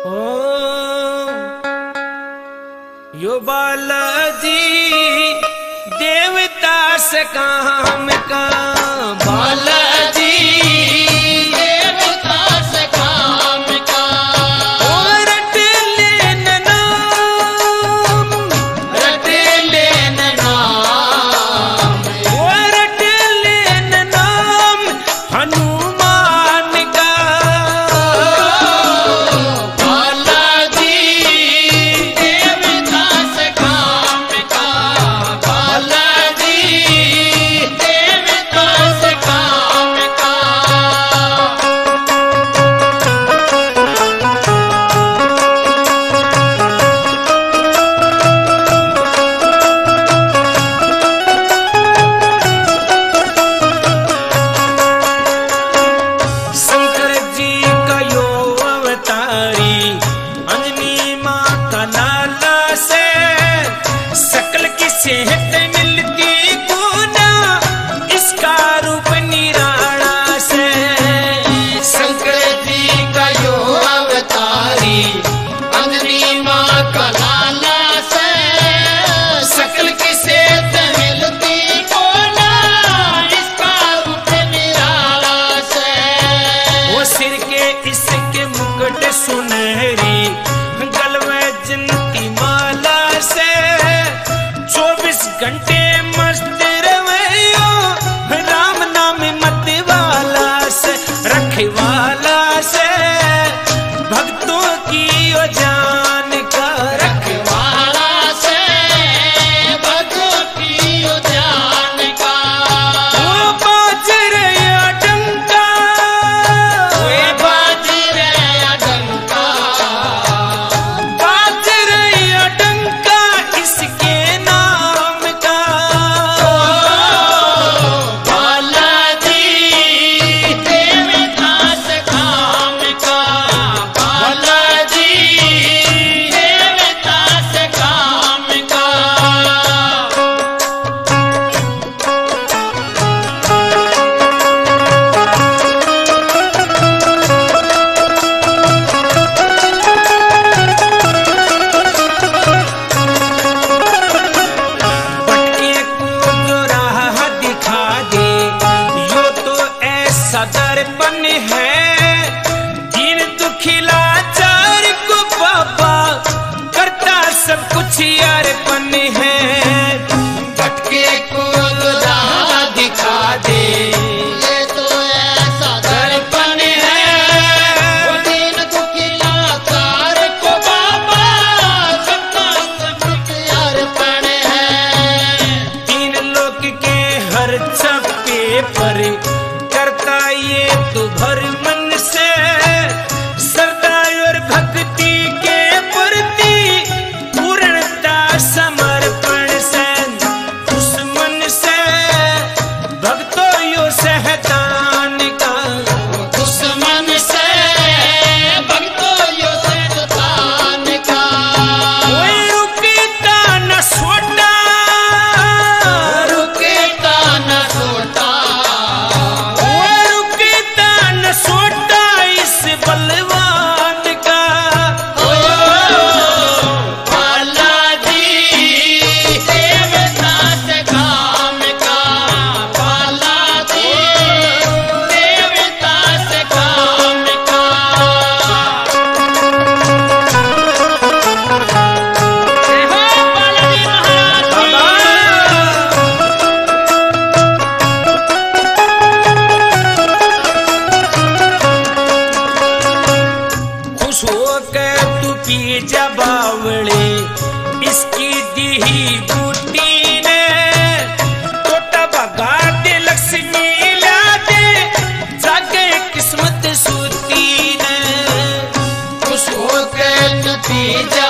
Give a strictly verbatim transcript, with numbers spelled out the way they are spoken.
यो बालाजी देवता से काम का बालाजी देवता से काम का रट लेना नाम रट लेना नाम रट लेना नाम हनुमान का बालाजी देवता से काम का बालाजी देवता से काम का शंकर जी का यो अवतारी अंजनी माँ का लाला से सकल की सेहत मिलती गुना इसका रूप निराला से शंकर जी का यो अवतारी अंजनी माँ का लाला से सकल की सेहत मिलती को ना इसका रूप निराला से वो सिर के इसके मुकुट सुनहरी गलवे जिनकी माला से चौबीस घंटे मस्त रवैयो राम नाम मत वाला से रखवाला से भक्तों की ओ जान का रखवाला से भक्तों की जान का वो बाजरे डंका वे बाजरे डंका बाजरे डंका इसके नाम का बालाजी देवता से काम का बालाजी देवता से काम का भटके को जो राह दिखा दे यो तो ऐसा दर्पण है दीन दुखिला चार को बाबा करता सब कुछ अर्पण है भटके को राह दिखा दे ये तो ऐसा दर्पण है वो दीन दुखिला तार को बाबा सबका सब कुछ अर्पण है तीन लोक के हर चप्पे पर करता ये तो भर मन से श्रद्धा और भक्ति के प्रति पूर्णता समर्पण से उस मन से भक्तों यो सहदान का दुश्मन से भक्तों यो सैतान का कोई रुकता न सोटा रुकेता न सोता कोई रुकता न सोटा इस बलवान का बालाजी देवता से काम का बालाजी देवता से काम का जय हो बालाजी महाराज खुश होकर तू पी जा बावले इसकी दी बूटी ने टोटा भगा दे लक्ष्मी ला दे जागे किस्मत सूती ने खुश होकर तू पी जा